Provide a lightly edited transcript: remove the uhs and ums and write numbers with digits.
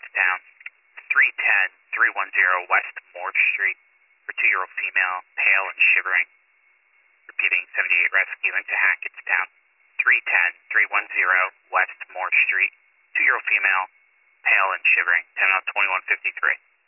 Hackettstown, 310-310 West Morse Street for 2-year-old female, pale and shivering. Repeating, 78 Rescue into Hackettstown, 310-310 West Morse Street, 2-year-old female, pale and shivering, 10 out 2153.